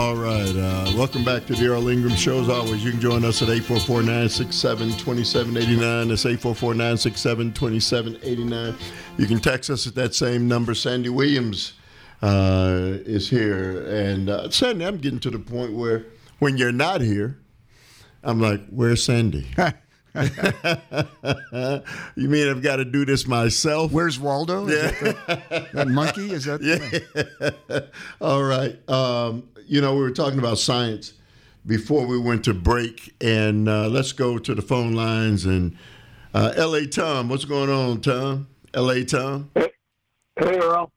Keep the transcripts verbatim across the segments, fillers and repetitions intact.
All right. Uh, welcome back to the Earl Ingram Show. As always, you can join us at eight four four, nine six seven, two seven eight nine. That's eight four four, nine six seven, two seven eight nine. You can text us at that same number. Sandy Williams uh, is here. And uh, Sandy, I'm getting to the point where when you're not here, I'm like, where's Sandy? You mean I've got to do this myself? Where's Waldo? Is Yeah. that, that monkey? Is that? Yeah. All right. Um, you know, we were talking about science before we went to break, and uh, let's go to the phone lines. And uh, L A Tom, what's going on, Tom? L A Tom? Hey, hey Earl.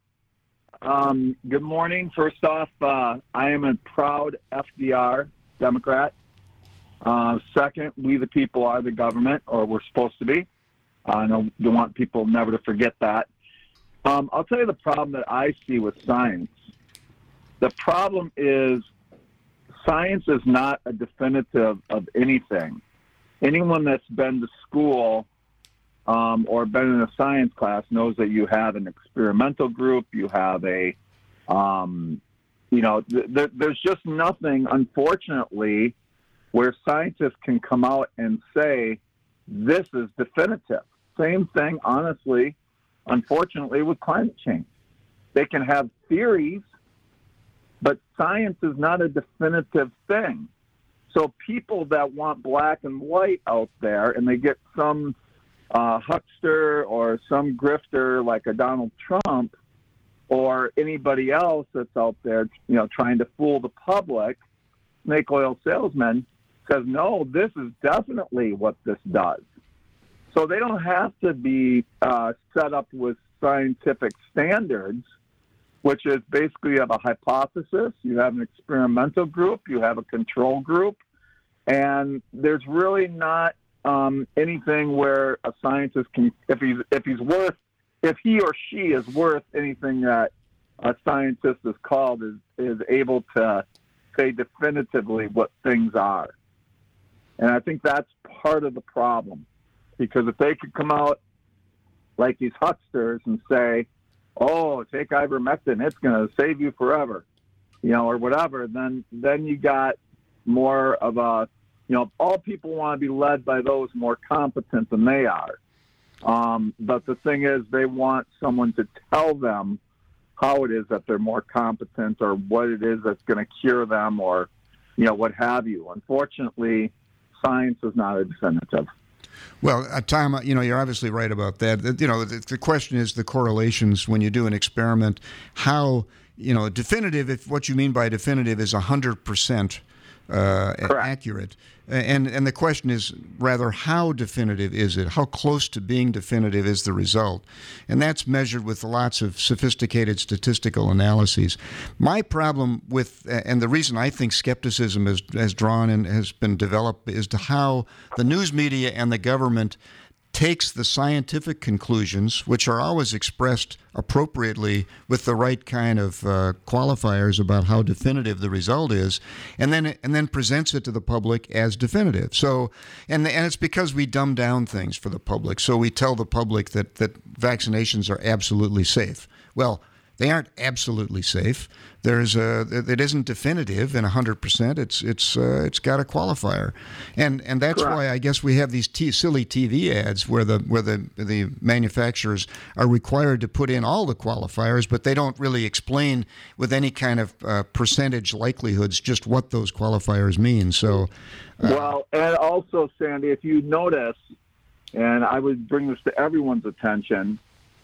Um, good morning. First off, uh, I am a proud F D R Democrat. Uh, second, we the people are the government, or we're supposed to be. I don't, don't want people never to forget that. Um, I'll tell you the problem that I see with science. The problem is science is not a definitive of anything. Anyone that's been to school um, or been in a science class knows that you have an experimental group, you have a, um, you know, th- th- there's just nothing, unfortunately, where scientists can come out and say, this is definitive. Same thing, honestly, unfortunately, with climate change. They can have theories, but science is not a definitive thing. So people that want black and white out there, and they get some uh, huckster or some grifter like a Donald Trump or anybody else that's out there, you know, trying to fool the public, snake oil salesmen, says, no, this is definitely what this does. So they don't have to be uh, set up with scientific standards, which is basically you have a hypothesis, you have an experimental group, you have a control group, and there's really not um, anything where a scientist can, if he's if he's worth, if he or she is worth anything that a scientist is called, is is able to say definitively what things are. And I think that's part of the problem, because if they could come out like these hucksters and say, oh, take ivermectin, it's going to save you forever, you know, or whatever, then then you got more of a, you know, all people want to be led by those more competent than they are. Um, but the thing is, they want someone to tell them how it is that they're more competent or what it is that's going to cure them or, you know, what have you. Unfortunately, science is not a definitive. Well, uh, Tom, you know, you're obviously right about that. You know, the, the question is the correlations when you do an experiment. How, you know, definitive, if what you mean by definitive is one hundred percent uh, accurate. And and the question is rather how definitive is it? How close to being definitive is the result? And that's measured with lots of sophisticated statistical analyses. My problem with, and the reason I think skepticism has, has drawn and has been developed is to how the news media and the government takes the scientific conclusions, which are always expressed appropriately with the right kind of uh, qualifiers about how definitive the result is, and then and then presents it to the public as definitive. So, and and it's because we dumb down things for the public. So we tell the public that that vaccinations are absolutely safe. Well, they aren't absolutely safe. There's a it isn't definitive in one hundred percent. It's it's uh, it's got a qualifier, and and that's Correct. why I guess we have these t- silly T V ads where the where the the manufacturers are required to put in all the qualifiers, but they don't really explain with any kind of uh, percentage likelihoods just what those qualifiers mean. So, uh, well, and also, Sandy, if you notice, and I would bring this to everyone's attention,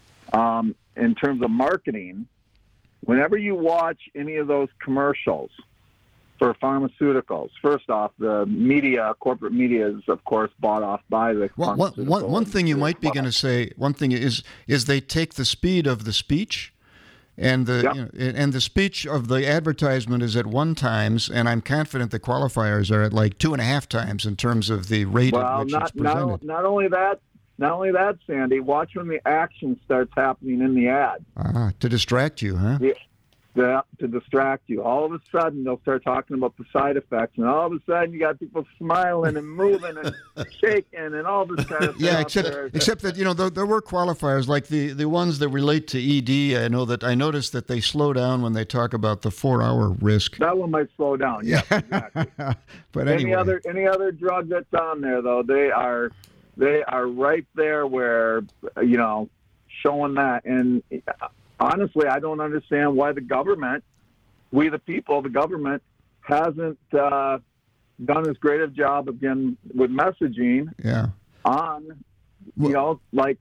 um, in terms of marketing. Whenever you watch any of those commercials for pharmaceuticals, first off, the media, corporate media is, of course, bought off by the one, one, one, one thing you might be going to say, one thing is is they take the speed of the speech, and the Yep. you know, and the speech of the advertisement is at one times, and I'm confident the qualifiers are at like two and a half times in terms of the rate well, at which not, it's presented. not, not only that, not only that, Sandy, watch when the action starts happening in the ad. Ah, to distract you, huh? The, distract to distract you. All of a sudden, they'll start talking about the side effects, and all of a sudden, you got people smiling and moving and shaking and all this kind of stuff. Yeah, except there. except that you know there, there were qualifiers like the, the ones that relate to E D. I know that I noticed that they slow down when they talk about the four hour risk. That one might slow down. Yeah, exactly. But any anyway. other any other drug that's on there though, they are they are right there where you know showing that. And honestly, I don't understand why the government, we the people, the government hasn't uh, done as great a job again with messaging. Yeah. On Well- you know like.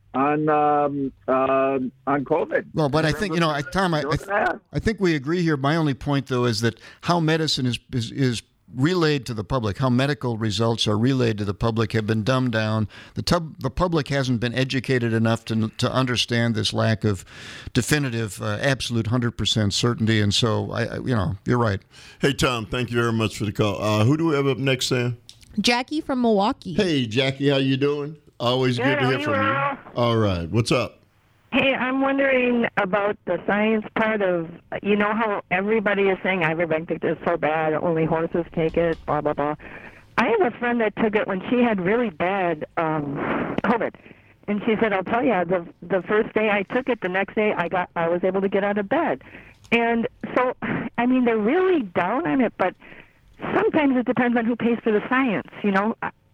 On um, uh, on COVID. Well, but I think you know, I, Tom, I, I, th- I think we agree here. My only point, though, is that how medicine is, is is relayed to the public, how medical results are relayed to the public, have been dumbed down. The tub, the public hasn't been educated enough to to understand this lack of definitive, uh, absolute, hundred percent certainty. And so, I, I, you know, you're right. Hey, Tom, thank you very much for the call. Uh, who do we have up next, Sam? Jackie from Milwaukee. Hey, Jackie, how you doing? Always good, Good, to how hear you, from Earl? you. All right, what's up? Hey, I'm wondering about the science part of, you know how everybody is saying ivermectin is so bad, only horses take it, blah, blah, blah. I have a friend that took it when she had really bad um, COVID. And she said, I'll tell you, the the first day I took it, the next day I got I was able to get out of bed. And so, I mean, they're really down on it, but sometimes it depends on who pays for the science, you know.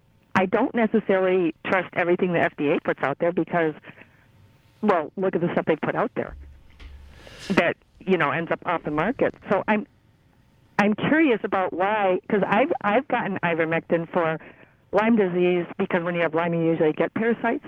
I don't necessarily trust everything the F D A puts out there because, well, look at the stuff they put out there that, you know, ends up off the market. So I'm I'm curious about why, because I've, I've gotten ivermectin for Lyme disease because when you have Lyme, you usually get parasites,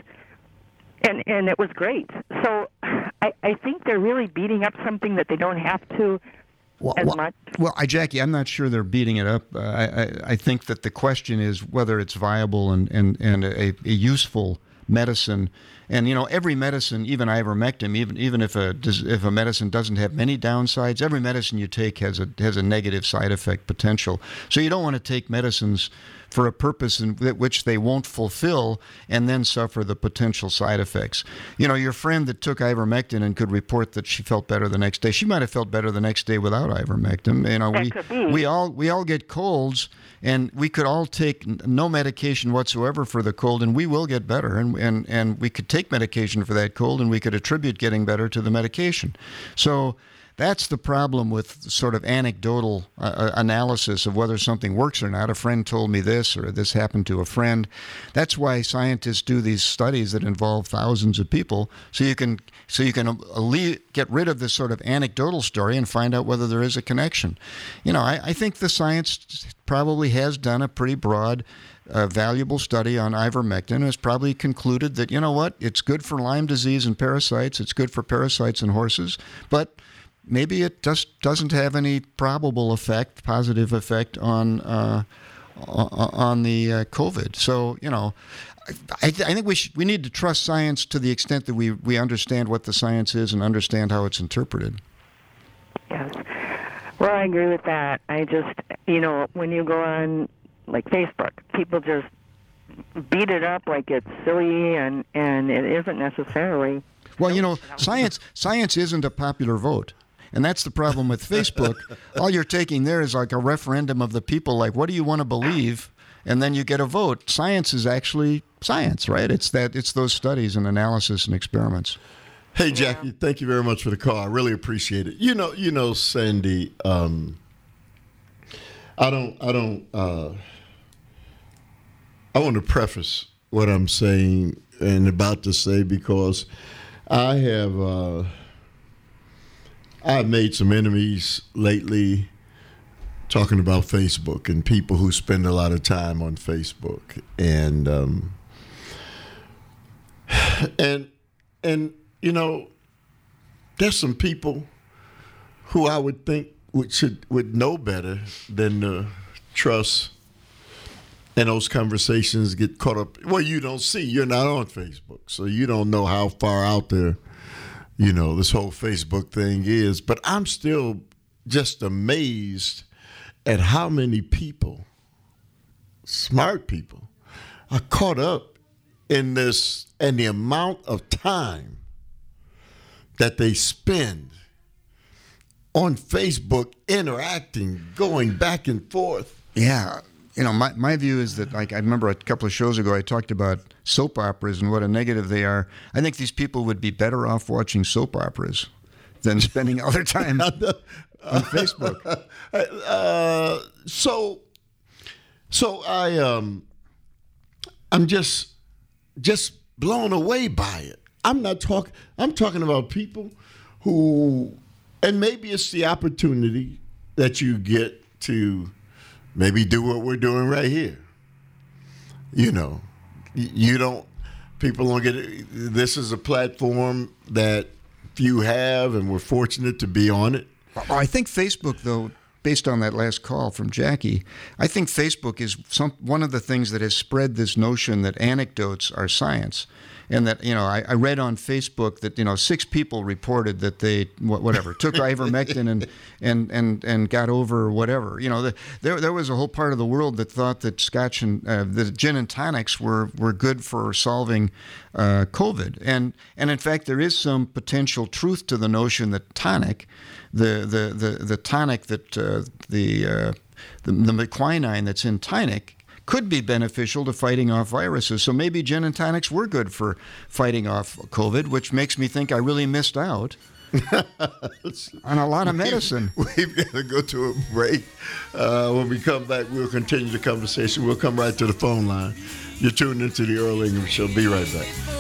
and, and it was great. So I, I think they're really beating up something that they don't have to Well, as well, much. well, I, Jackie, I'm not sure they're beating it up. Uh, I, I, I think that the question is whether it's viable and, and, and a, a useful medicine. And, you know, every medicine, even ivermectin, even even if a if a medicine doesn't have many downsides, every medicine you take has a has a negative side effect potential. So you don't want to take medicines for a purpose in which they won't fulfill and then suffer the potential side effects. You know, your friend that took ivermectin and could report that she felt better the next day, she might have felt better the next day without ivermectin. You know, That we could be. we all we all get colds, and we could all take n- no medication whatsoever for the cold, and we will get better. And and and we could take medication for that cold, and we could attribute getting better to the medication. So that's the problem with sort of anecdotal uh, analysis of whether something works or not. A friend told me this, or this happened to a friend. That's why scientists do these studies that involve thousands of people, so you can so you can alle- get rid of this sort of anecdotal story and find out whether there is a connection. You know, I, I think the science probably has done a pretty broad, uh, valuable study on ivermectin and has probably concluded that, you know what, it's good for Lyme disease and parasites, it's good for parasites in horses, but maybe it just doesn't have any probable effect, positive effect on uh, on the uh, COVID. So, you know, I, th- I think we should, we need to trust science to the extent that we, we understand what the science is and understand how it's interpreted. Yes. Well, I agree with that. I just, you know, when you go on, like, Facebook, people just beat it up like it's silly, and, and it isn't necessarily. Well, you know, science science isn't a popular vote. And that's the problem with Facebook. All you're taking there is like a referendum of the people, like, what do you want to believe? And then you get a vote. Science is actually science, right? It's that it's those studies and analysis and experiments. Hey, Jackie, thank you very much for the call. I really appreciate it. You know, you know, Sandy, um, I don't, I don't, uh, I want to preface what I'm saying and about to say because I have, uh, I've made some enemies lately talking about Facebook and people who spend a lot of time on Facebook, and um, and and you know, there's some people who I would think would should would know better than to trust. And those conversations get caught up. Well, you don't see. You're not on Facebook, so you don't know how far out there, you know, this whole Facebook thing is. But I'm still just amazed at how many people, smart people, are caught up in this and the amount of time that they spend on Facebook interacting, going back and forth. Yeah. You know, my, my view is that, like, I remember a couple of shows ago I talked about soap operas and what a negative they are. I think these people would be better off watching soap operas than spending all their time on Facebook. Uh, so, so I, um, I'm just, just blown away by it. I'm not talking. I'm talking about people who, and maybe it's the opportunity that you get to maybe do what we're doing right here. You know, you don't. People don't get it. This is a platform that few have, and we're fortunate to be on it. Well, I think Facebook, though, based on that last call from Jackie, I think Facebook is some one of the things that has spread this notion that anecdotes are science. And that, you know, I, I read on Facebook that, you know, six people reported that they, whatever, took ivermectin and, and, and, and got over whatever. You know, the, there there was a whole part of the world that thought that scotch and, uh, the gin and tonics were, were good for solving uh, COVID. And, and in fact, there is some potential truth to the notion that tonic, the, the, the, the tonic that, uh, the, uh, the, the quinine that's in tonic, could be beneficial to fighting off viruses. So maybe gin and tonics were good for fighting off COVID, which makes me think I really missed out on a lot of medicine. We've, we've got to go to a break. Uh, when we come back, we'll continue the conversation. We'll come right to the phone line. You're tuned into the Earl Ingram Show. Be right back.